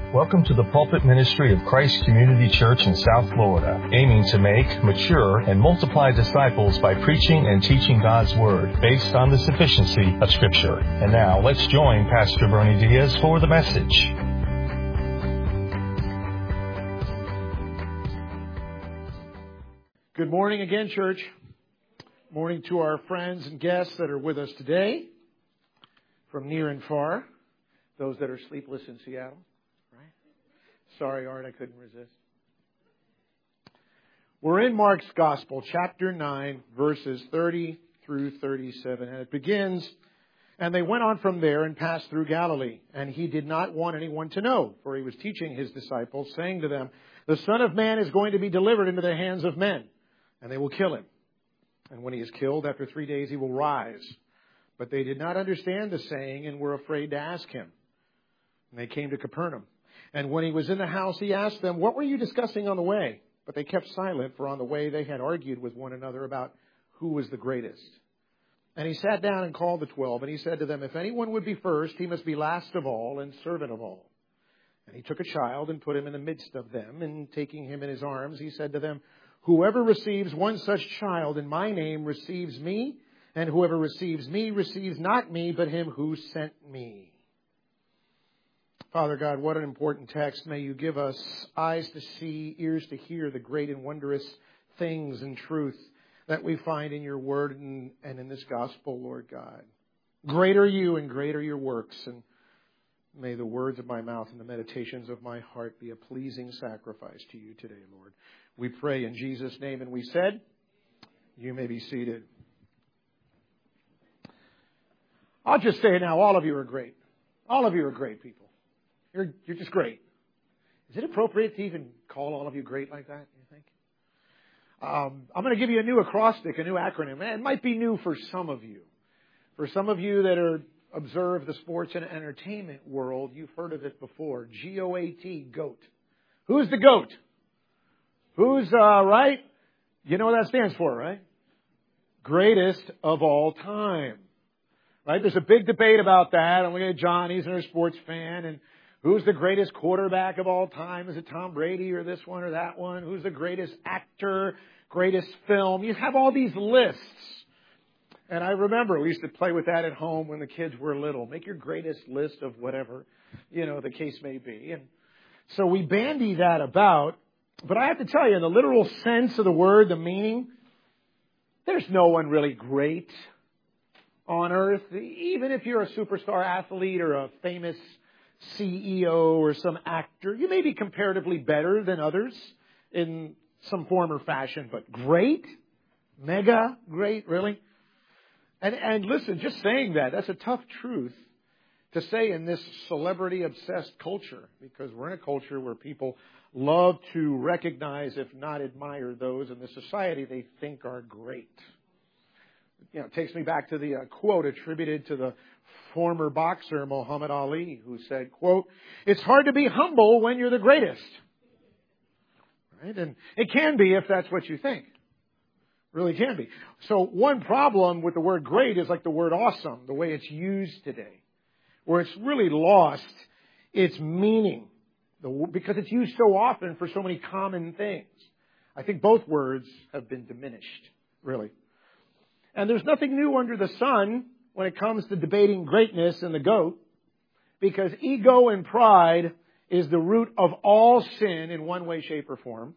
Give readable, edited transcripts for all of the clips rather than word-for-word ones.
Welcome to the pulpit ministry of Christ Community Church in South Florida, aiming to make, mature, and multiply disciples by preaching and teaching God's Word based on the sufficiency of Scripture. And now, let's join Pastor Bernie Diaz for the message. Good morning again, church. Morning to our friends and guests that are with us today from near and far. Those that are sleepless in Seattle. Sorry, Art, I couldn't resist. We're in Mark's Gospel, chapter 9, verses 30 through 37. And it begins, "And they went on from there and passed through Galilee. And he did not want anyone to know, for he was teaching his disciples, saying to them, 'The Son of Man is going to be delivered into the hands of men, and they will kill him. And when he is killed, after 3 days he will rise.' But they did not understand the saying and were afraid to ask him. And they came to Capernaum. And when he was in the house, he asked them, 'What were you discussing on the way?' But they kept silent, for on the way they had argued with one another about who was the greatest. And he sat down and called the 12, and he said to them, 'If anyone would be first, he must be last of all and servant of all.' And he took a child and put him in the midst of them, and taking him in his arms, he said to them, 'Whoever receives one such child in my name receives me, and whoever receives me receives not me, but him who sent me.'" Father God, what an important text. May you give us eyes to see, ears to hear the great and wondrous things and truth that we find in your word and in this gospel, Lord God. Great are you and great are your works. And may the words of my mouth and the meditations of my heart be a pleasing sacrifice to you today, Lord. We pray in Jesus' name. And we said, you may be seated. I'll just say it now, all of you are great. All of you are great people. You're just great. Is it appropriate to even call all of you great like that, you think? I'm going to give you a new acrostic, a new acronym. It might be new for some of you. For some of you that observe the sports and entertainment world, you've heard of it before. GOAT, GOAT. Who's the GOAT? Who's, right? You know what that stands for, right? Greatest of all time. Right? There's a big debate about that. I'm looking at John, he's a sports fan, and who's the greatest quarterback of all time? Is it Tom Brady or this one or that one? Who's the greatest actor, greatest film? You have all these lists. And I remember we used to play with that at home when the kids were little. Make your greatest list of whatever, the case may be. And so we bandy that about. But I have to tell you, in the literal sense of the word, the meaning, there's no one really great on earth. Even if you're a superstar athlete or a famous CEO or some actor, you may be comparatively better than others in some form or fashion, but great? Mega great, really? And listen, just saying that's a tough truth to say in this celebrity-obsessed culture, because we're in a culture where people love to recognize, if not admire, those in the society they think are great. It takes me back to the quote attributed to the former boxer Muhammad Ali, who said, quote, "It's hard to be humble when you're the greatest." Right? And it can be if that's what you think. Really can be. So one problem with the word great is like the word awesome, the way it's used today, where it's really lost its meaning because it's used so often for so many common things. I think both words have been diminished, really. And there's nothing new under the sun when it comes to debating greatness and the GOAT, because ego and pride is the root of all sin in one way, shape, or form.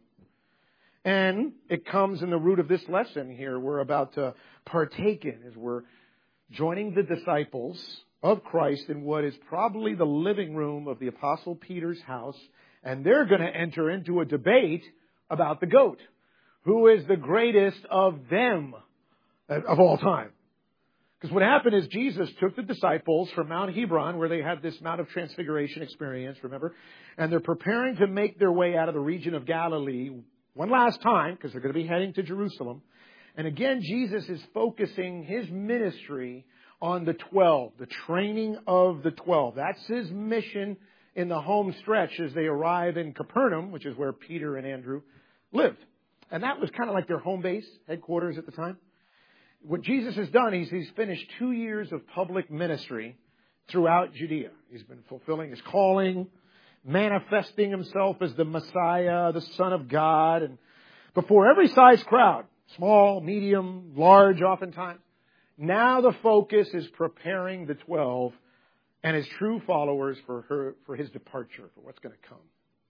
And it comes in the root of this lesson here we're about to partake in as we're joining the disciples of Christ in what is probably the living room of the Apostle Peter's house. And they're going to enter into a debate about the GOAT. Who is the greatest of them of all time? Because what happened is Jesus took the disciples from Mount Hebron, where they had this Mount of Transfiguration experience, remember? And they're preparing to make their way out of the region of Galilee one last time, because they're going to be heading to Jerusalem. And again, Jesus is focusing his ministry on the 12, the training of the 12. That's his mission in the home stretch as they arrive in Capernaum, which is where Peter and Andrew lived. And that was kind of like their home base, headquarters at the time. What Jesus has done, he's finished 2 years of public ministry throughout Judea. He's been fulfilling his calling, manifesting himself as the Messiah, the Son of God, and before every size crowd, small, medium, large oftentimes. Now the focus is preparing the 12 and his true followers for his departure, for what's going to come.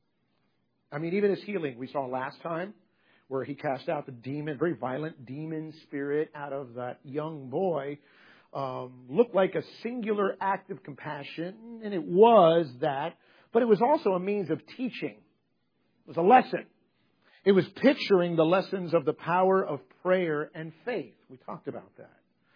I mean, even his healing we saw last time, where he cast out the demon, very violent demon spirit out of that young boy, looked like a singular act of compassion, and it was that, but it was also a means of teaching. It was a lesson. It was picturing the lessons of the power of prayer and faith. We talked about that.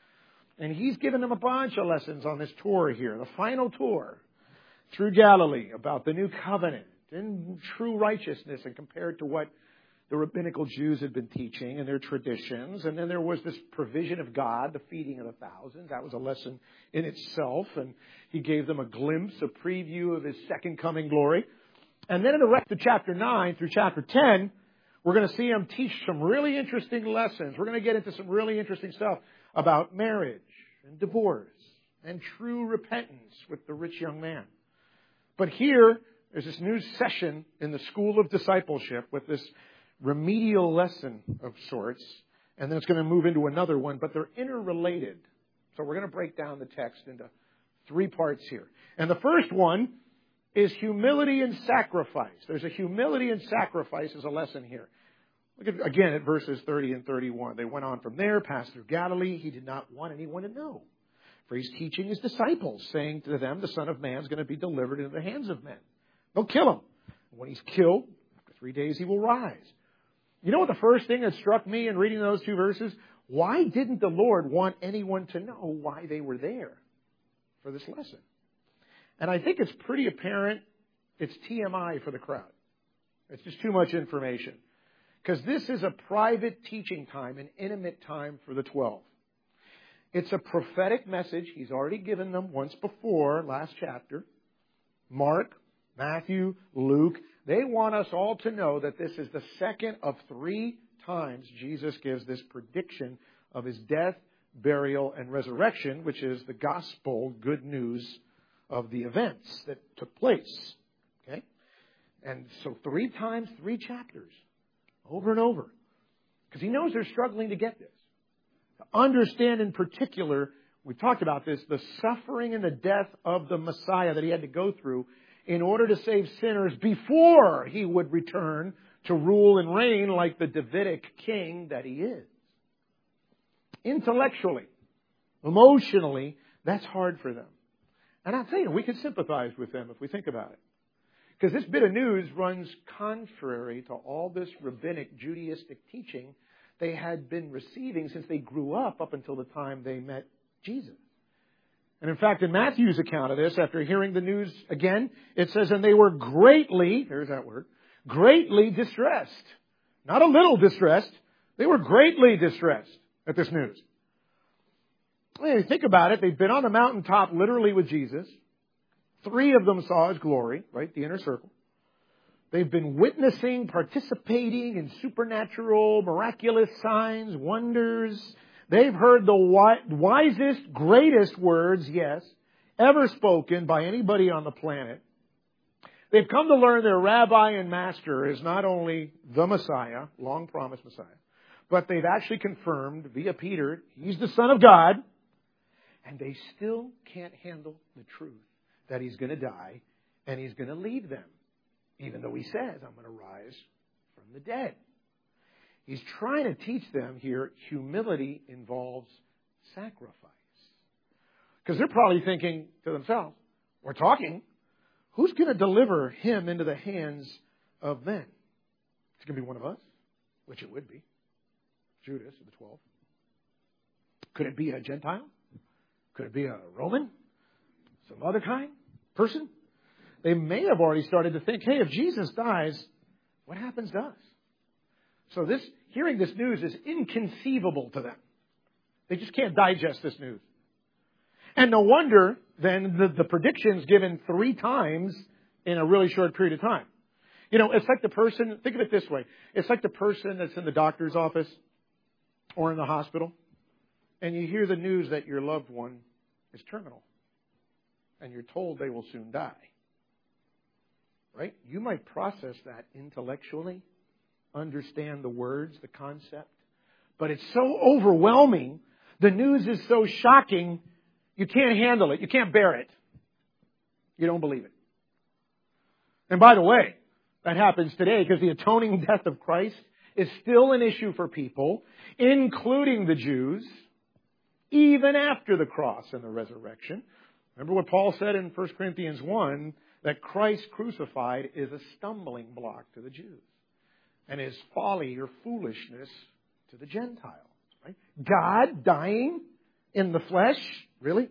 And he's given them a bunch of lessons on this tour here, the final tour through Galilee, about the new covenant and true righteousness, and compared to what the rabbinical Jews had been teaching and their traditions. And then there was this provision of God, the feeding of the thousands. That was a lesson in itself. And he gave them a glimpse, a preview of his second coming glory. And then in the rest of chapter 9 through chapter 10, we're going to see him teach some really interesting lessons. We're going to get into some really interesting stuff about marriage and divorce and true repentance with the rich young man. But here, there's this new session in the school of discipleship with this remedial lesson of sorts, and then it's going to move into another one, but they're interrelated. So we're going to break down the text into 3 parts here. And the first one is humility and sacrifice. There's a humility and sacrifice as a lesson here. Look again at verses 30 and 31. They went on from there, passed through Galilee. He did not want anyone to know, for he's teaching his disciples, saying to them, the Son of Man is going to be delivered into the hands of men. They'll kill him. When he's killed, after 3 days he will rise. You know what the first thing that struck me in reading those 2 verses? Why didn't the Lord want anyone to know why they were there for this lesson? And I think it's pretty apparent it's TMI for the crowd. It's just too much information. Because this is a private teaching time, an intimate time for the 12. It's a prophetic message. He's already given them once before, last chapter. Mark, Matthew, Luke. They want us all to know that this is the second of 3 times Jesus gives this prediction of his death, burial, and resurrection, which is the gospel, good news of the events that took place. Okay? And so 3 times, 3 chapters, over and over. Because he knows they're struggling to get this. To understand in particular, we talked about this, the suffering and the death of the Messiah that he had to go through in order to save sinners before he would return to rule and reign like the Davidic king that he is. Intellectually, emotionally, that's hard for them. And I'll tell you, we can sympathize with them if we think about it. Because this bit of news runs contrary to all this rabbinic Judaistic teaching they had been receiving since they grew up until the time they met Jesus. And in fact, in Matthew's account of this, after hearing the news again, it says, and they were greatly, there's that word, greatly distressed. Not a little distressed. They were greatly distressed at this news. Well, think about it. They've been on the mountaintop literally with Jesus. 3 of them saw his glory, right? The inner circle. They've been witnessing, participating in supernatural, miraculous signs, wonders. They've heard the wisest, greatest words, yes, ever spoken by anybody on the planet. They've come to learn their rabbi and master is not only the Messiah, long-promised Messiah, but they've actually confirmed via Peter, he's the Son of God, and they still can't handle the truth that he's going to die and he's going to leave them, even though he says, I'm going to rise from the dead. He's trying to teach them here humility involves sacrifice. Because they're probably thinking to themselves, we're talking, who's going to deliver him into the hands of men? It's going to be one of us, which it would be. Judas of the 12. Could it be a Gentile? Could it be a Roman? Some other kind? Person? They may have already started to think, hey, if Jesus dies, what happens to us? So hearing this news is inconceivable to them. They just can't digest this news. And no wonder, then, the predictions given 3 times in a really short period of time. You know, it's like the person, think of it this way. It's like the person that's in the doctor's office or in the hospital, and you hear the news that your loved one is terminal, and you're told they will soon die. right? You might process that intellectually, understand the words, the concept, but it's so overwhelming, the news is so shocking, you can't handle it, you can't bear it. You don't believe it. And by the way, that happens today because the atoning death of Christ is still an issue for people, including the Jews, even after the cross and the resurrection. Remember what Paul said in 1 Corinthians 1, that Christ crucified is a stumbling block to the Jews and is folly or foolishness to the Gentiles. Right? God dying in the flesh? Really?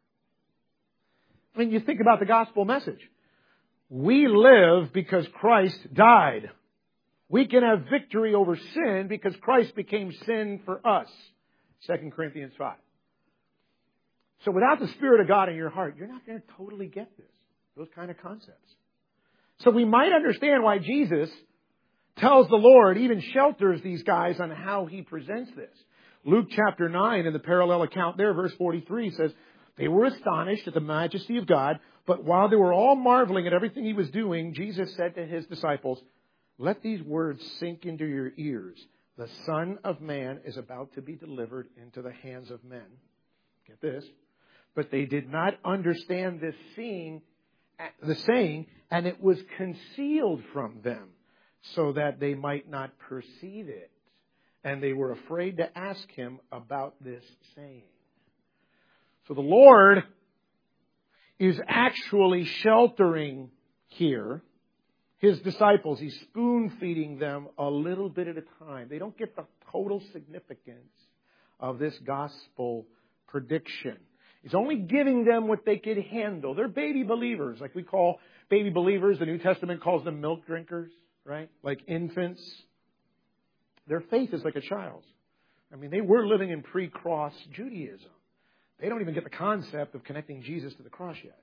I mean, you think about the gospel message. We live because Christ died. We can have victory over sin because Christ became sin for us. 2 Corinthians 5. So without the Spirit of God in your heart, you're not going to totally get this. Those kind of concepts. So we might understand why Jesus tells the Lord, even shelters these guys on how He presents this. Luke chapter 9, in the parallel account there, verse 43 says, they were astonished at the majesty of God, but while they were all marveling at everything He was doing, Jesus said to His disciples, let these words sink into your ears. The Son of Man is about to be delivered into the hands of men. Get this. But they did not understand this saying, and it was concealed from them, so that they might not perceive it. And they were afraid to ask Him about this saying. So the Lord is actually sheltering here His disciples. He's spoon-feeding them a little bit at a time. They don't get the total significance of this gospel prediction. He's only giving them what they could handle. They're baby believers, like we call baby believers. The New Testament calls them milk drinkers, right? Like infants. Their faith is like a child's. I mean, they were living in pre-cross Judaism. They don't even get the concept of connecting Jesus to the cross yet.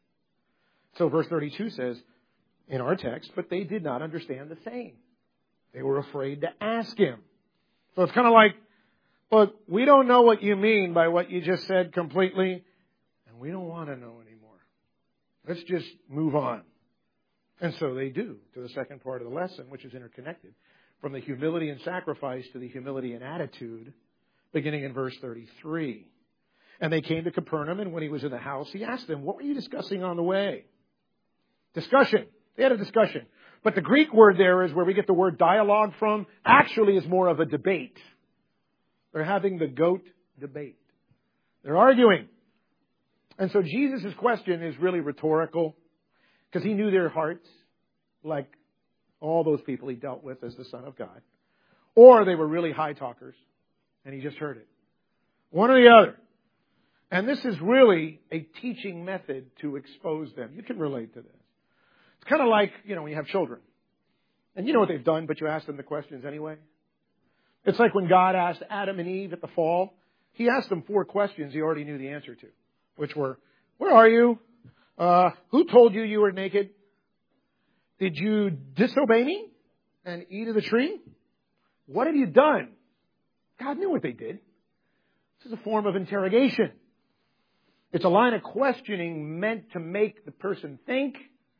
So verse 32 says, in our text, but they did not understand the saying. They were afraid to ask Him. So it's kind of like, look, we don't know what you mean by what you just said completely, and we don't want to know anymore. Let's just move on. And so they do to the second part of the lesson, which is interconnected. From the humility and sacrifice to the humility and attitude, beginning in verse 33. And they came to Capernaum, and when He was in the house, He asked them, what were you discussing on the way? Discussion. They had a discussion. But the Greek word there is where we get the word dialogue from. Actually is more of a debate. They're having the goat debate. They're arguing. And so Jesus' question is really rhetorical because He knew their hearts, like all those people He dealt with as the Son of God. Or they were really high talkers and He just heard it. One or the other. And this is really a teaching method to expose them. You can relate to this. It's kind of like, when you have children. And you know what they've done, but you ask them the questions anyway. It's like when God asked Adam and Eve at the fall. He asked them 4 questions He already knew the answer to. Which were, where are you? Who told you you were naked? Did you disobey me and eat of the tree? What have you done? God knew what they did. This is a form of interrogation. It's a line of questioning meant to make the person think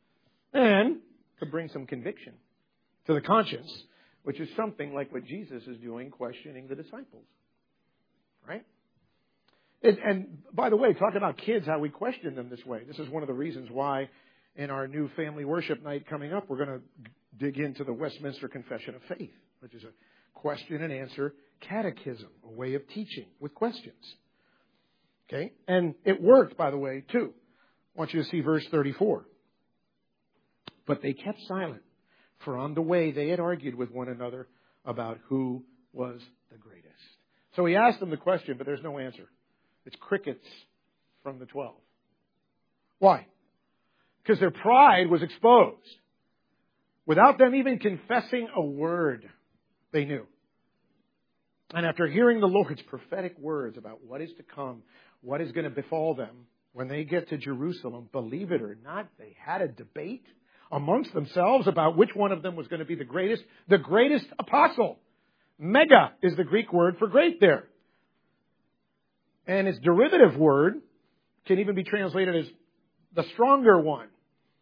and to bring some conviction to the conscience, which is something like what Jesus is doing, questioning the disciples. Right? And by the way, talking about kids, how we question them this way. This is one of the reasons why in our new family worship night coming up, we're going to dig into the Westminster Confession of Faith, which is a question and answer catechism, a way of teaching with questions. Okay? And it worked, by the way, too. I want you to see verse 34. But they kept silent, for on the way they had argued with one another about who was the greatest. So He asked them the question, but there's no answer. It's crickets from the 12. Why? Because their pride was exposed. Without them even confessing a word, they knew. And after hearing the Lord's prophetic words about what is to come, what is going to befall them, when they get to Jerusalem, believe it or not, they had a debate amongst themselves about which one of them was going to be the greatest apostle. Mega is the Greek word for great there. And its derivative word can even be translated as the stronger one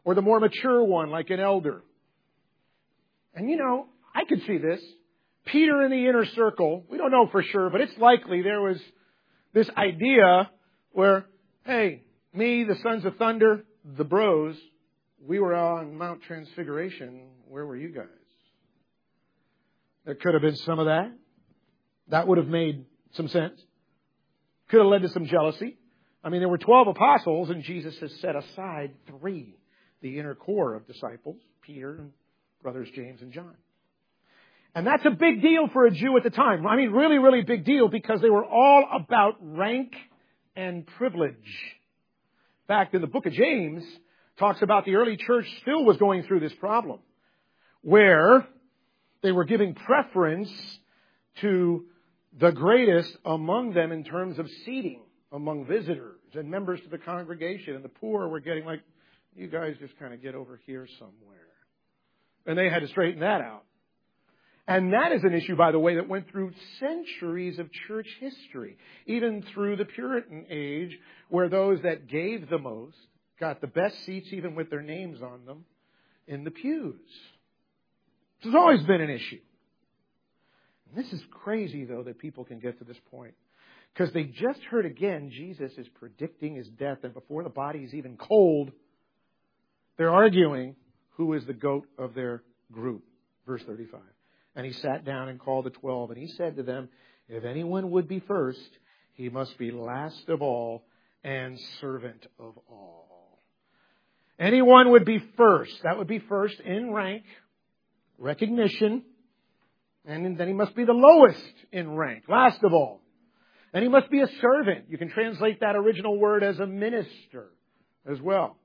or the more mature one, like an elder. And I could see this. Peter in the inner circle, we don't know for sure, but it's likely there was this idea where, hey, me, the Sons of Thunder, the bros, we were on Mount Transfiguration. Where were you guys? There could have been some of that. That would have made some sense. Could have led to some jealousy. I mean, there were 12 apostles, and Jesus has set aside 3, the inner core of disciples, Peter and brothers James and John. And that's a big deal for a Jew at the time. I mean, really, really big deal, because they were all about rank and privilege. In fact, in the book of James, talks about the early church still was going through this problem, where they were giving preference to the greatest among them in terms of seating among visitors and members to the congregation. And the poor were getting like, you guys just kind of get over here somewhere. And they had to straighten that out. And that is an issue, by the way, that went through centuries of church history, even through the Puritan age, where those that gave the most got the best seats, even with their names on them, in the pews. This has always been an issue. And this is crazy, though, that people can get to this point. Because they just heard again, Jesus is predicting his death, and before the body is even cold, they're arguing who is the goat of their group. Verse 35. And he sat down and called the 12, and he said to them, if anyone would be first, he must be last of all and servant of all. Anyone would be first. That would be first in rank, recognition, and then he must be the lowest in rank, last of all. And he must be a servant. You can translate that original word as a minister as well.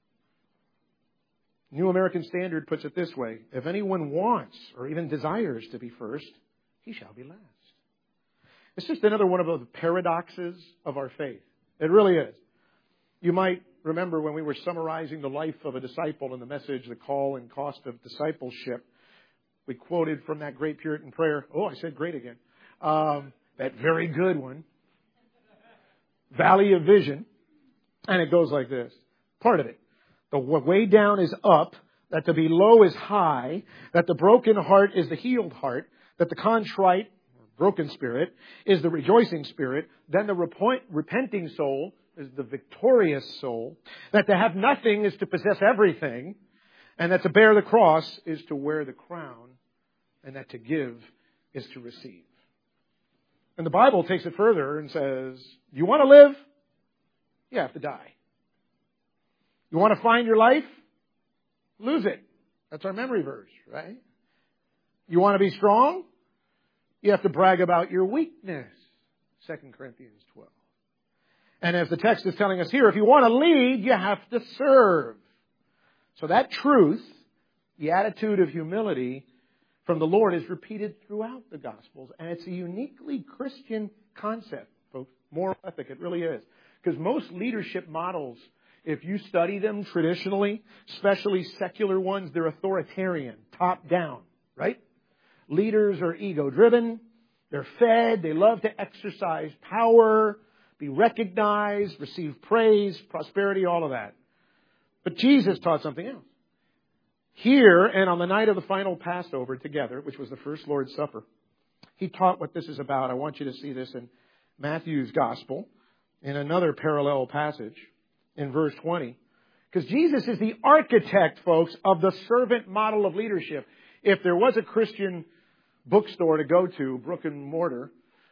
New American Standard puts it this way: if anyone wants or even desires to be first, he shall be last. It's just another one of the paradoxes of our faith. It really is. You might remember when we were summarizing the life of a disciple in the message, The Call and Cost of Discipleship, we quoted from that great Puritan prayer. Oh, I said great again. That very good one. Valley of Vision. And it goes like this. Part of it. The way down is up, that the below is high, that the broken heart is the healed heart, that the contrite, broken spirit, is the rejoicing spirit, then the repenting soul is the victorious soul, that to have nothing is to possess everything, and that to bear the cross is to wear the crown, and that to give is to receive. And the Bible takes it further and says, you want to live? You have to die. You want to find your life? Lose it. That's our memory verse, right? You want to be strong? You have to brag about your weakness. 2 Corinthians 12. And as the text is telling us here, if you want to lead, you have to serve. So that truth, the attitude of humility from the Lord, is repeated throughout the Gospels. And it's a uniquely Christian concept, folks. Moral ethic, it really is. Because most leadership models, if you study them traditionally, especially secular ones, they're authoritarian, top down, right? Leaders are ego-driven. They're fed. They love to exercise power, be recognized, receive praise, prosperity, all of that. But Jesus taught something else. Here, and on the night of the final Passover together, which was the first Lord's Supper, he taught what this is about. I want you to see this in Matthew's Gospel, in another parallel passage, in verse 20. Because Jesus is the architect, folks, of the servant model of leadership. If there was a Christian bookstore to go to, brick and mortar,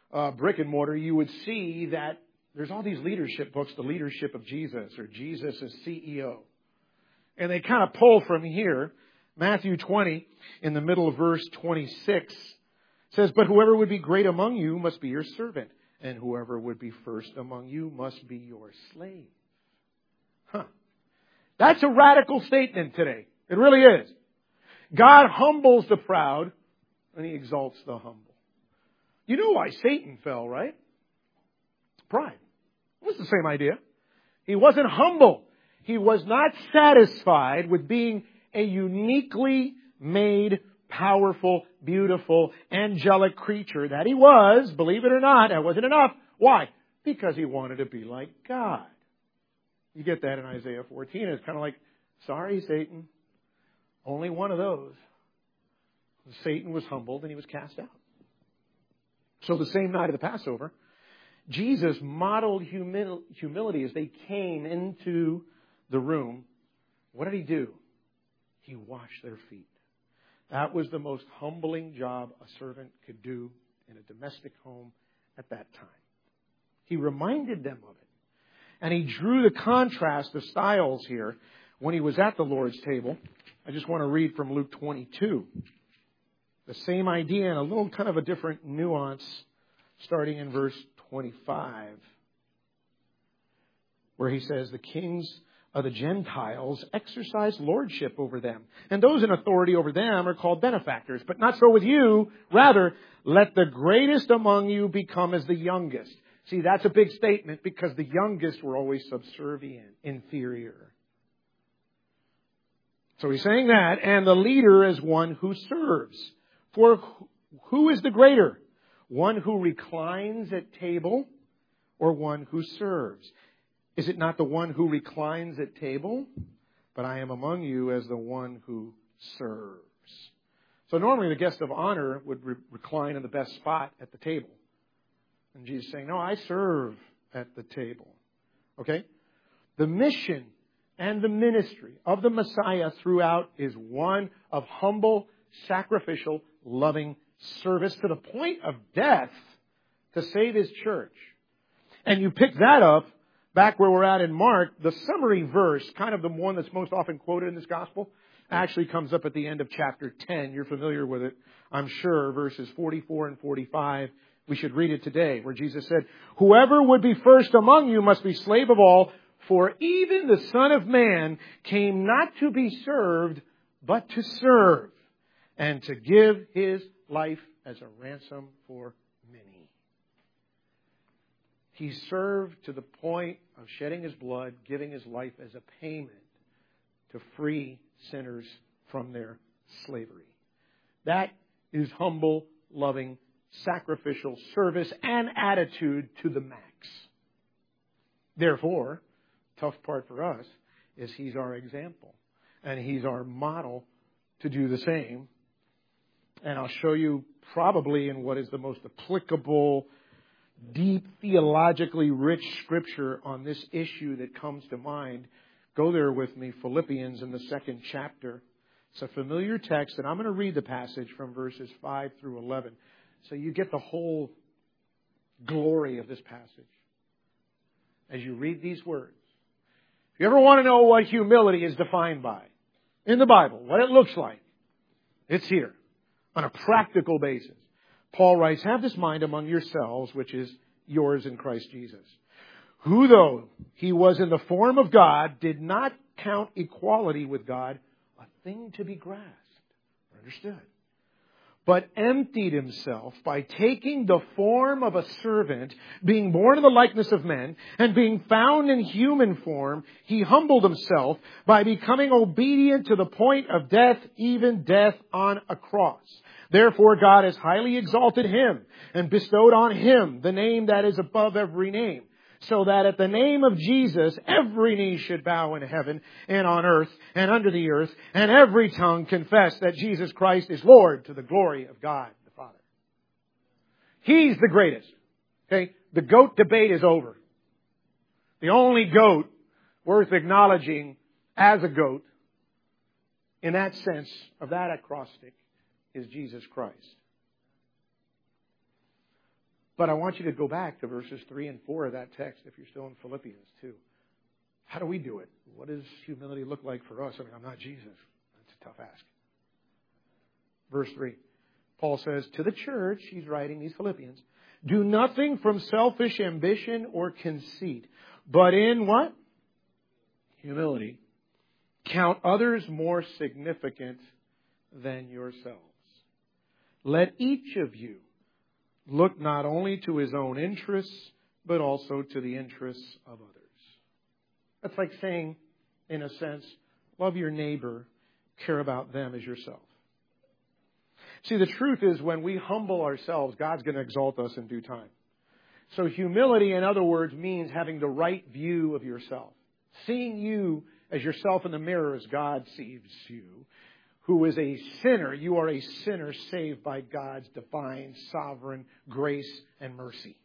you would see that there's all these leadership books, the leadership of Jesus, or Jesus as CEO. And they kind of pull from here. Matthew 20, in the middle of verse 26, says, but whoever would be great among you must be your servant, and whoever would be first among you must be your slave. That's a radical statement today. It really is. God humbles the proud, and he exalts the humble. You know why Satan fell, right? Pride. It was the same idea. He wasn't humble. He was not satisfied with being a uniquely made, powerful, beautiful, angelic creature that he was. Believe it or not, that wasn't enough. Why? Because he wanted to be like God. You get that in Isaiah 14. It's kind of like Sorry, Satan. Only one of those. Satan was humbled and he was cast out. So the same night of the Passover, Jesus modeled humility as they came into the room. What did he do? He washed their feet. That was the most humbling job a servant could do in a domestic home at that time. He reminded them of it. And he drew the contrast of styles here when he was at the Lord's table. I just want to read from Luke 22. The same idea and a little kind of a different nuance starting in verse 25, where he says, the kings of the Gentiles exercise lordship over them, and those in authority over them are called benefactors. But not so with you. Rather, let the greatest among you become as the youngest. See, that's a big statement because the youngest were always subservient, inferior. So he's saying that, and the leader is one who serves. For who is the greater? One who reclines at table or one who serves? Is it not the one who reclines at table? But I am among you as the one who serves. So normally the guest of honor would recline in the best spot at the table. And Jesus is saying, no, I serve at the table. Okay? The mission and the ministry of the Messiah throughout is one of humble, sacrificial, loving service to the point of death to save His church. And you pick that up back where we're at in Mark. The summary verse, kind of the one that's most often quoted in this gospel, actually comes up at the end of chapter 10. You're familiar with it, I'm sure, verses 44 and 45. We should read it today, where Jesus said, whoever would be first among you must be slave of all, for even the Son of Man came not to be served, but to serve, and to give His life as a ransom for many. He served to the point of shedding His blood, giving His life as a payment to free sinners from their slavery. That is humble, loving, sacrificial service and attitude to the max. Therefore, tough part for us is He's our example. And He's our model to do the same. And I'll show you probably in what is the most applicable, deep, theologically rich scripture on this issue that comes to mind. Go there with me, Philippians in the 2nd chapter. It's a familiar text, and I'm going to read the passage from verses 5 through 11. So you get the whole glory of this passage as you read these words. If you ever want to know what humility is defined by in the Bible, what it looks like, it's here on a practical basis. Paul writes, have this mind among yourselves, which is yours in Christ Jesus, who though He was in the form of God, did not count equality with God a thing to be grasped or understood, but emptied Himself by taking the form of a servant, being born in the likeness of men, and being found in human form, He humbled Himself by becoming obedient to the point of death, even death on a cross. Therefore God has highly exalted Him and bestowed on Him the name that is above every name, so that at the name of Jesus every knee should bow in heaven and on earth and under the earth, and every tongue confess that Jesus Christ is Lord, to the glory of God the Father. He's the greatest. Okay? The goat debate is over. The only goat worth acknowledging as a goat in that sense of that acrostic is Jesus Christ. But I want you to go back to verses 3 and 4 of that text if you're still in Philippians too. How do we do it? What does humility look like for us? I mean, I'm not Jesus. That's a tough ask. Verse 3. Paul says, to the church, he's writing these Philippians, do nothing from selfish ambition or conceit, but in what? Humility. Count others more significant than yourselves. Let each of you look not only to his own interests, but also to the interests of others. That's like saying, in a sense, love your neighbor, care about them as yourself. See, the truth is when we humble ourselves, God's going to exalt us in due time. So humility, in other words, means having the right view of yourself. Seeing you as yourself in the mirror as God sees you, who is a sinner. You are a sinner saved by God's divine, sovereign grace and mercy.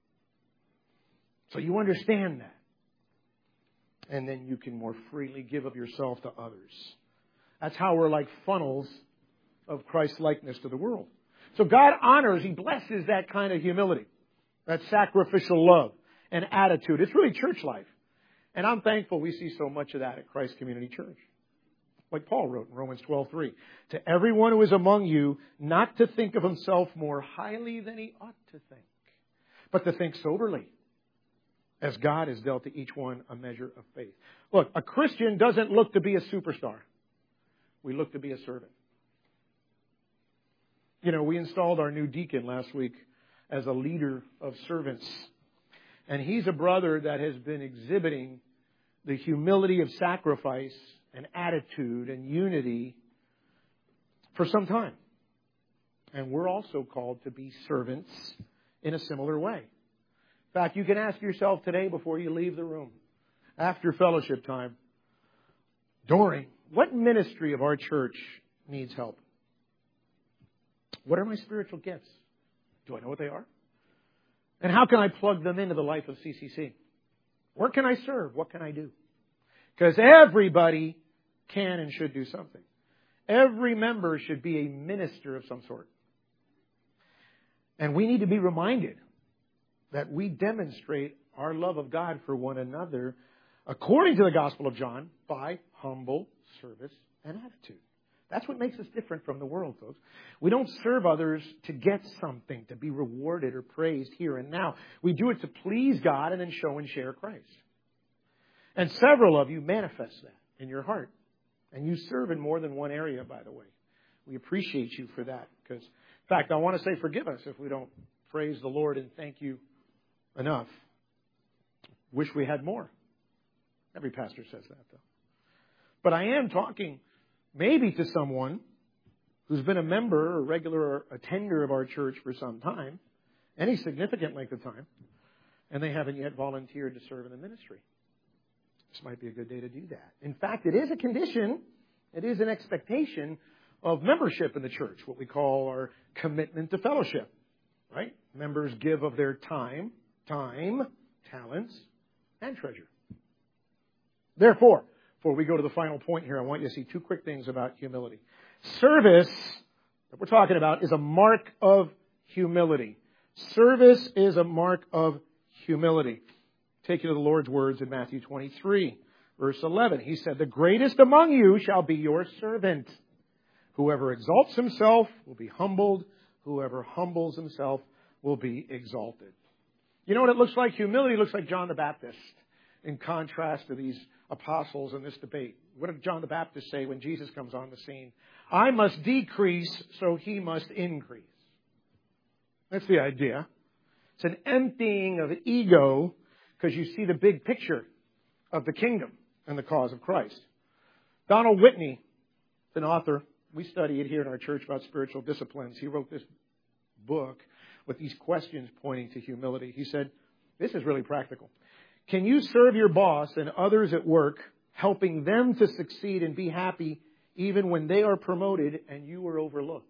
So you understand that. And then you can more freely give of yourself to others. That's how we're like funnels of Christ's likeness to the world. So God honors, He blesses that kind of humility, that sacrificial love and attitude. It's really church life. And I'm thankful we see so much of that at Christ Community Church. Like Paul wrote in Romans 12:3, to everyone who is among you, not to think of himself more highly than he ought to think, but to think soberly, as God has dealt to each one a measure of faith. Look, a Christian doesn't look to be a superstar. We look to be a servant. You know, we installed our new deacon last week as a leader of servants. And he's a brother that has been exhibiting the humility of sacrifice and attitude and unity for some time. And we're also called to be servants in a similar way. In fact, you can ask yourself today before you leave the room, after fellowship time, during, what ministry of our church needs help? What are my spiritual gifts? Do I know what they are? And how can I plug them into the life of CCC? Where can I serve? What can I do? Because everybody can and should do something. Every member should be a minister of some sort. And we need to be reminded that we demonstrate our love of God for one another according to the Gospel of John by humble service and attitude. That's what makes us different from the world, folks. We don't serve others to get something, to be rewarded or praised here and now. We do it to please God and then show and share Christ. And several of you manifest that in your heart. And you serve in more than one area, by the way. We appreciate you for that. Because, in fact, I want to say forgive us if we don't praise the Lord and thank you enough. Wish we had more. Every pastor says that, though. But I am talking maybe to someone who's been a member or regular attender of our church for some time, any significant length of time, and they haven't yet volunteered to serve in the ministry. This might be a good day to do that. In fact, it is a condition, it is an expectation of membership in the church, what we call our commitment to fellowship. Right? Members give of their time, talents, and treasure. Therefore, before we go to the final point here, I want you to see two quick things about humility. Service, that we're talking about, is a mark of humility. Service is a mark of humility. Take you to the Lord's words in Matthew 23, verse 11. He said, the greatest among you shall be your servant. Whoever exalts himself will be humbled. Whoever humbles himself will be exalted. You know what it looks like? Humility looks like John the Baptist in contrast to these apostles in this debate. What did John the Baptist say when Jesus comes on the scene? I must decrease so he must increase. That's the idea. It's an emptying of ego because you see the big picture of the kingdom and the cause of Christ. Donald Whitney, an author, we study it here in our church about spiritual disciplines. He wrote this book with these questions pointing to humility. He said, this is really practical. Can you serve your boss and others at work, helping them to succeed and be happy even when they are promoted and you are overlooked?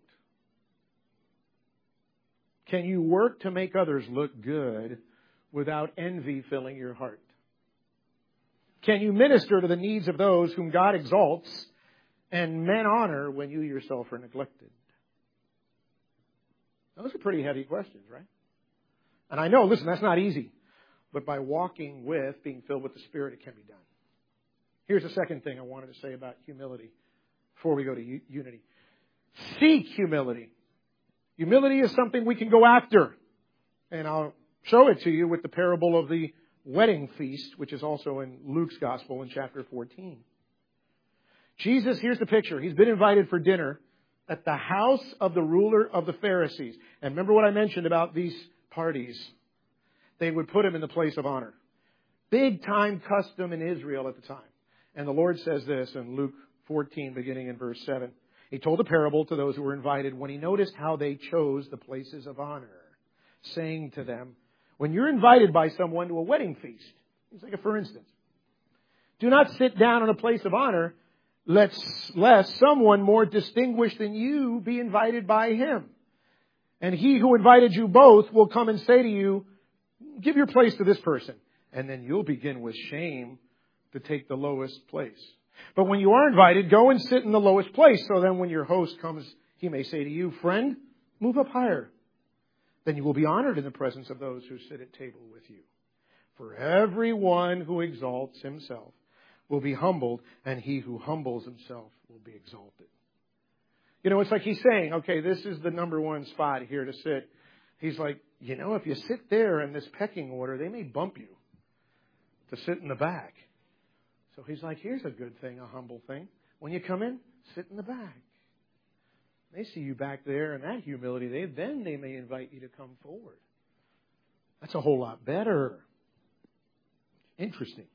Can you work to make others look good without envy filling your heart? Can you minister to the needs of those whom God exalts and men honor when you yourself are neglected? Those are pretty heavy questions, right? And I know, listen, that's not easy. But by walking with, being filled with the Spirit, it can be done. Here's the second thing I wanted to say about humility before we go to unity. Seek humility. Humility is something we can go after. And I'll show it to you with the parable of the wedding feast, which is also in Luke's Gospel in chapter 14. Jesus, here's the picture. He's been invited for dinner at the house of the ruler of the Pharisees. And remember what I mentioned about these parties. They would put him in the place of honor. Big time custom in Israel at the time. And the Lord says this in Luke 14, beginning in verse 7. He told a parable to those who were invited when he noticed how they chose the places of honor, saying to them, when you're invited by someone to a wedding feast, it's like a for instance, Do not sit down in a place of honor, lest someone more distinguished than you be invited by him. And he who invited you both will come and say to you, give your place to this person. And then you'll begin with shame to take the lowest place. But when you are invited, go and sit in the lowest place. So then when your host comes, he may say to you, friend, move up higher. Then you will be honored in the presence of those who sit at table with you. For everyone who exalts himself will be humbled, and he who humbles himself will be exalted. You know, it's like he's saying, okay, this is the number one spot here to sit. He's like, you know, if you sit there in this pecking order, they may bump you to sit in the back. So he's like, here's a good thing, a humble thing. When you come in, sit in the back. They see you back there in that humility. Then they may invite you to come forward. That's a whole lot better. Interesting.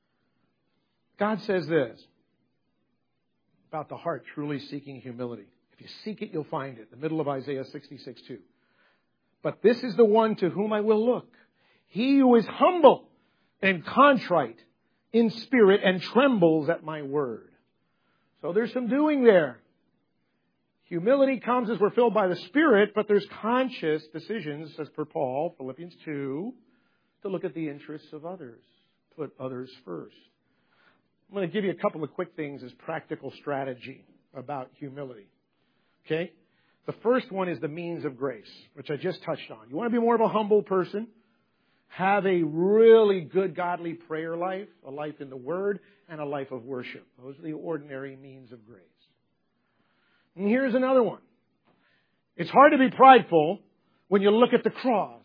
God says this about the heart truly seeking humility. If you seek it, you'll find it. The middle of Isaiah 66:2. But this is the one to whom I will look. He who is humble and contrite in spirit and trembles at my word. So there's some doing there. Humility comes as we're filled by the Spirit, but there's conscious decisions, as per Paul, Philippians 2, to look at the interests of others. Put others first. I'm going to give you a couple of quick things as practical strategy about humility. Okay? The first one is the means of grace, which I just touched on. You want to be more of a humble person? Have a really good godly prayer life, a life in the Word, and a life of worship. Those are the ordinary means of grace. And here's another one. It's hard to be prideful when you look at the cross.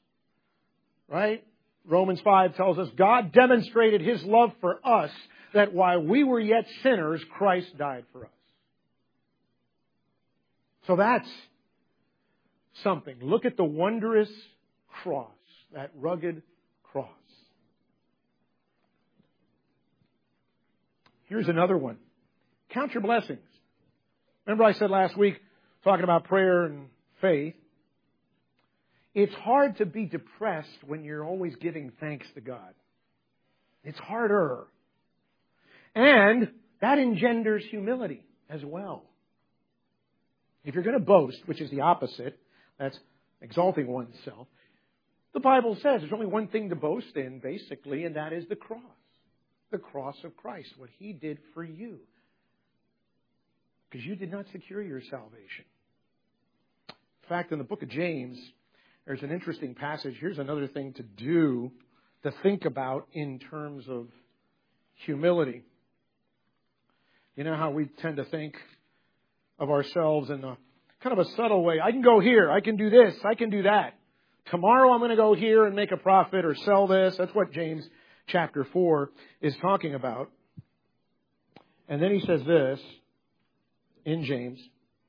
Right? Romans 5 tells us God demonstrated His love for us, that while we were yet sinners, Christ died for us. So that's something. Look at the wondrous cross, that rugged cross. Here's another one. Count your blessings. Remember I said last week, talking about prayer and faith, it's hard to be depressed when you're always giving thanks to God. It's harder. And that engenders humility as well. If you're going to boast, which is the opposite, that's exalting oneself, the Bible says there's only one thing to boast in, basically, and that is the cross. The cross of Christ, what He did for you. Because you did not secure your salvation. In fact, in the book of James, there's an interesting passage. Here's another thing to do, to think about in terms of humility. You know how we tend to think of ourselves in a kind of a subtle way. I can go here. I can do this. I can do that. Tomorrow I'm going to go here and make a profit or sell this. That's what James chapter 4 is talking about. And then he says this in James.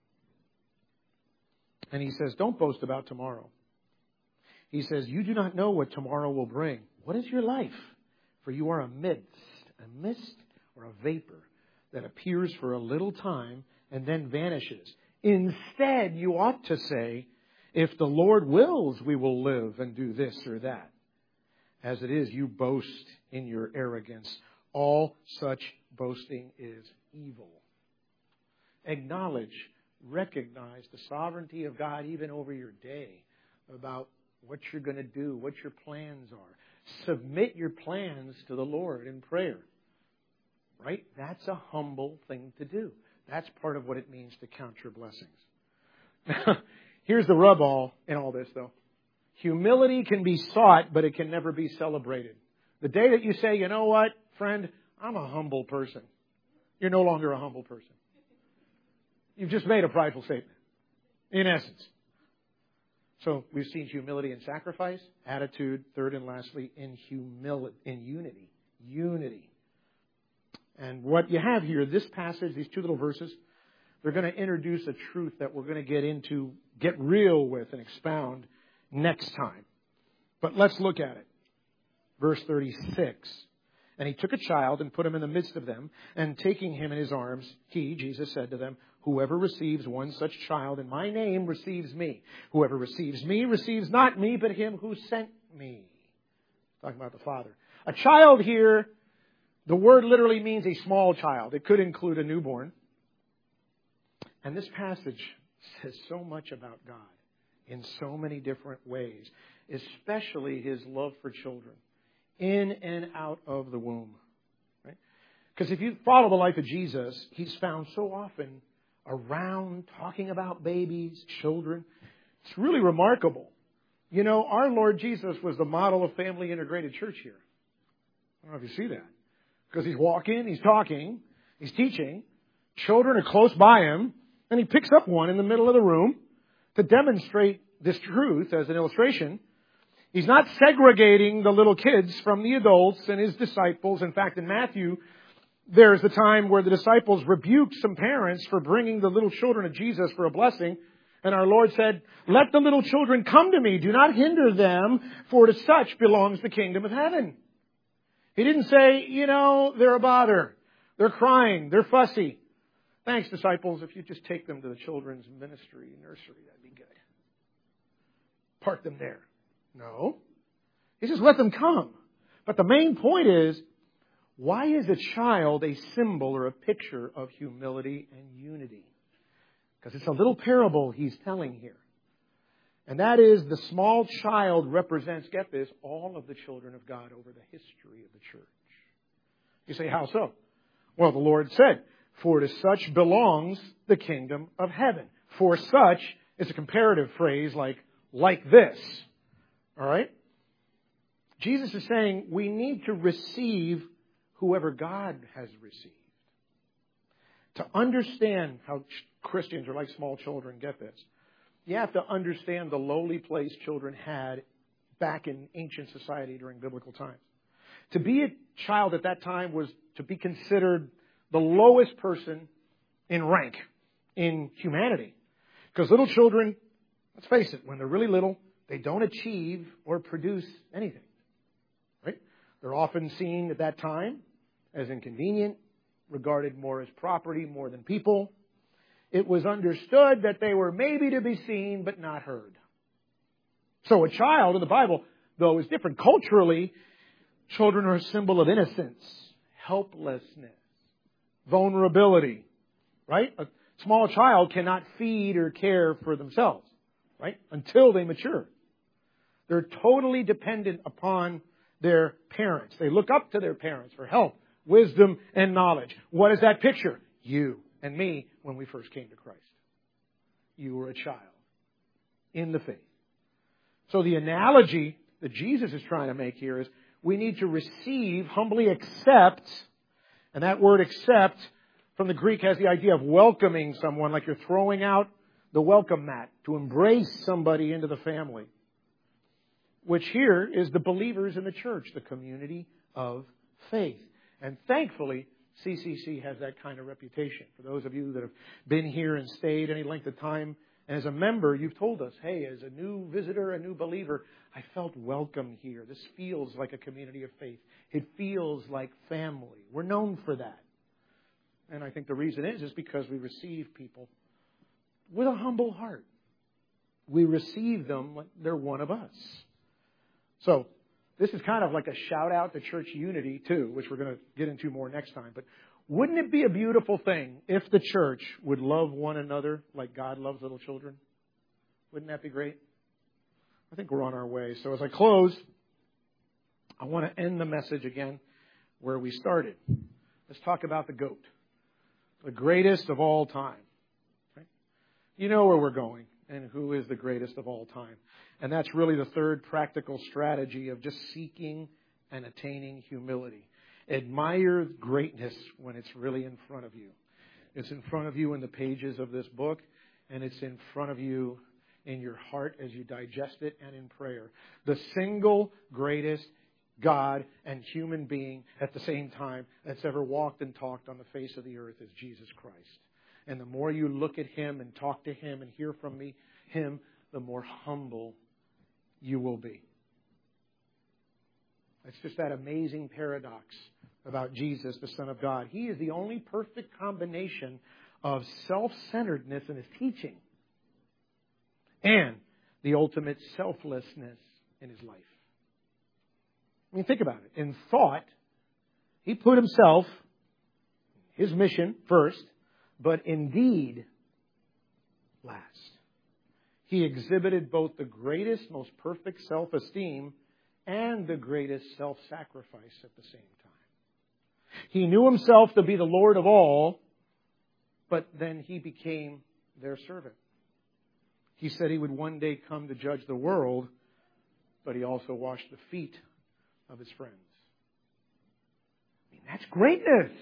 And he says, don't boast about tomorrow. He says, you do not know what tomorrow will bring. What is your life? For you are a mist or a vapor that appears for a little time and then vanishes. Instead, you ought to say, if the Lord wills, we will live and do this or that. As it is, you boast in your arrogance. All such boasting is evil. Acknowledge, recognize the sovereignty of God even over your day, about what you're going to do, what your plans are. Submit your plans to the Lord in prayer. Right? That's a humble thing to do. That's part of what it means to count your blessings. Here's the rub in all this, though. Humility can be sought, but it can never be celebrated. The day that you say, you know what, friend, I'm a humble person, you're no longer a humble person. You've just made a prideful statement, in essence. So we've seen humility and sacrifice, attitude, third and lastly, in unity. Unity. And what you have here, this passage, these two little verses, they're going to introduce a truth that we're going to get into, get real with and expound next time. But let's look at it. Verse 36. And he took a child and put him in the midst of them, and taking him in his arms, he, Jesus, said to them, whoever receives one such child in my name receives me. Whoever receives me receives not me, but him who sent me. Talking about the Father. A child here The word literally means a small child. It could include a newborn. And this passage says so much about God in so many different ways, especially His love for children in and out of the womb. Right? Because if you follow the life of Jesus, He's found so often around talking about babies, children. It's really remarkable. You know, our Lord Jesus was the model of family integrated church here. I don't know if you see that. Because He's walking, He's talking, He's teaching. Children are close by Him. And He picks up one in the middle of the room to demonstrate this truth as an illustration. He's not segregating the little kids from the adults and His disciples. In fact, in Matthew, there's the time where the disciples rebuked some parents for bringing the little children to Jesus for a blessing. And our Lord said, "Let the little children come to me. Do not hinder them, for to such belongs the kingdom of heaven." He didn't say, you know, they're a bother. They're crying. They're fussy. Thanks, disciples. If you just take them to the children's ministry, nursery, that'd be good. Park them there. No. He says, let them come. But the main point is, why is a child a symbol or a picture of humility and unity? Because it's a little parable He's telling here. And that is, the small child represents, get this, all of the children of God over the history of the church. You say, how so? Well, the Lord said, "For to such belongs the kingdom of heaven." For such is a comparative phrase like this. All right? Jesus is saying we need to receive whoever God has received. To understand how Christians are like small children, get this. You have to understand the lowly place children had back in ancient society during biblical times. To be a child at that time was to be considered the lowest person in rank in humanity. Because little children, let's face it, when they're really little, they don't achieve or produce anything. Right? They're often seen at that time as inconvenient, regarded more as property more than people. It was understood that they were maybe to be seen but not heard. So a child in the Bible, though, is different. Culturally, children are a symbol of innocence, helplessness, vulnerability. Right? A small child cannot feed or care for themselves, right? Until they mature. They're totally dependent upon their parents. They look up to their parents for help, wisdom, and knowledge. What is that picture? You and me when we first came to Christ. You were a child in the faith. So the analogy that Jesus is trying to make here is we need to receive, humbly accept, and that word accept from the Greek has the idea of welcoming someone, like you're throwing out the welcome mat to embrace somebody into the family. Which here is the believers in the church, the community of faith. And thankfully, CCC has that kind of reputation. For those of you that have been here and stayed any length of time, and as a member, you've told us, hey, as a new visitor, a new believer, I felt welcome here. This feels like a community of faith. It feels like family. We're known for that. And I think the reason is because we receive people with a humble heart. We receive them like they're one of us. So this is kind of like a shout out to church unity too, which we're going to get into more next time. But wouldn't it be a beautiful thing if the church would love one another like God loves little children? Wouldn't that be great? I think we're on our way. So as I close, I want to end the message again where we started. Let's talk about the goat. The greatest of all time. Right? You know where we're going and who is the greatest of all time. And that's really the third practical strategy of just seeking and attaining humility. Admire greatness when it's really in front of you. It's in front of you in the pages of this book, and it's in front of you in your heart as you digest it and in prayer. The single greatest God and human being at the same time that's ever walked and talked on the face of the earth is Jesus Christ. And the more you look at Him and talk to Him and hear from Him, the more humble you will be. It's just that amazing paradox about Jesus, the Son of God. He is the only perfect combination of self-centeredness in His teaching and the ultimate selflessness in His life. I mean, think about it. In thought, He put himself, his mission first, but indeed last. He exhibited both the greatest, most perfect self-esteem and the greatest self-sacrifice at the same time. He knew himself to be the Lord of all, but then he became their servant. He said he would one day come to judge the world, but he also washed the feet of his friends. I mean, that's greatness.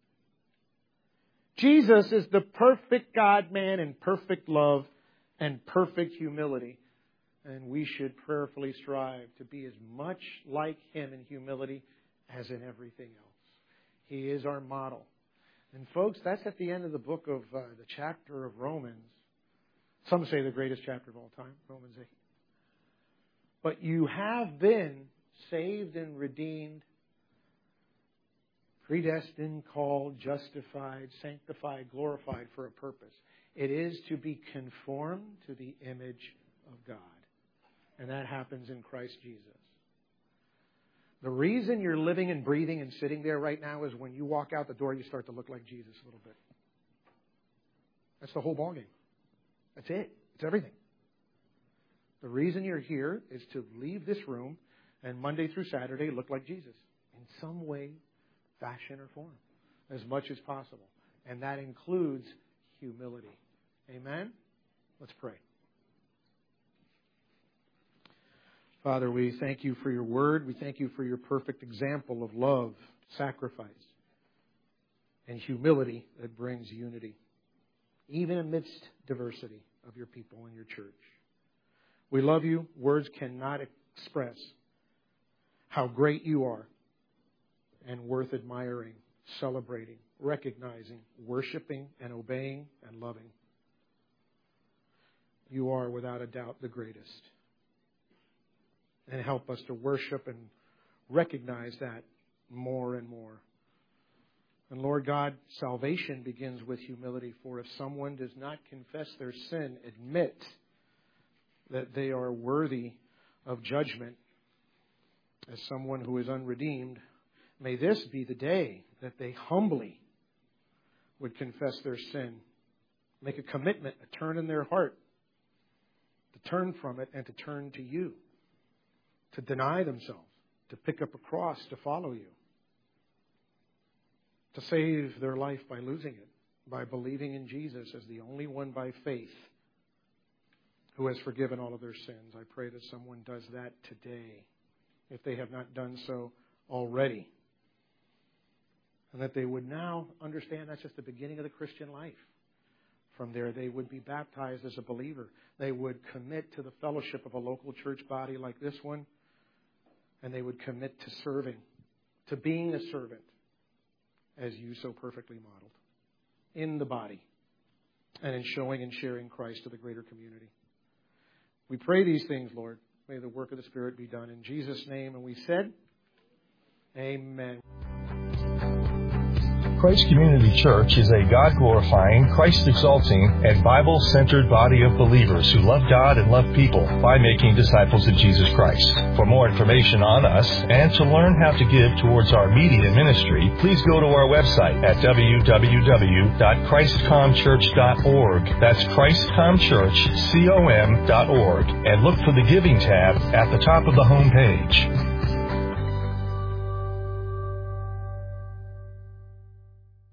Jesus is the perfect God-man in perfect love and perfect humility. And we should prayerfully strive to be as much like Him in humility as in everything else. He is our model. And folks, that's at the end of the book of the chapter of Romans. Some say the greatest chapter of all time, Romans 8. But you have been saved and redeemed, predestined, called, justified, sanctified, glorified for a purpose. It is to be conformed to the image of God. And that happens in Christ Jesus. The reason you're living and breathing and sitting there right now is when you walk out the door, you start to look like Jesus a little bit. That's the whole ballgame. That's it. It's everything. The reason you're here is to leave this room and Monday through Saturday look like Jesus in some way, fashion, or form, as much as possible. And that includes humility. Amen? Let's pray. Father, we thank you for your word. We thank you for your perfect example of love, sacrifice, and humility that brings unity, even amidst diversity of your people and your church. We love you. Words cannot express how great you are and worth admiring, celebrating, recognizing, worshiping, and obeying and loving. You are, without a doubt, the greatest. And help us to worship and recognize that more and more. And Lord God, salvation begins with humility. For if someone does not confess their sin, admit that they are worthy of judgment as someone who is unredeemed, may this be the day that they humbly would confess their sin, make a commitment, a turn in their heart, to turn from it and to turn to you, to deny themselves, to pick up a cross, to follow you, to save their life by losing it, by believing in Jesus as the only one by faith who has forgiven all of their sins. I pray that someone does that today, if they have not done so already. And that they would now understand that's just the beginning of the Christian life. From there, they would be baptized as a believer. They would commit to the fellowship of a local church body like this one. And they would commit to serving, to being a servant, as you so perfectly modeled, in the body, and in showing and sharing Christ to the greater community. We pray these things, Lord. May the work of the Spirit be done in Jesus' name. And we said, Amen. Christ Community Church is a God-glorifying, Christ-exalting, and Bible-centered body of believers who love God and love people by making disciples of Jesus Christ. For more information on us and to learn how to give towards our media ministry, please go to our website at www.christcomchurch.org. That's christcomchurch.org, and look for the Giving tab at the top of the home page.